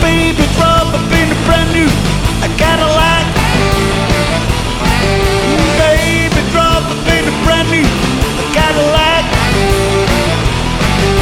baby, drop up in a brand new Cadillac.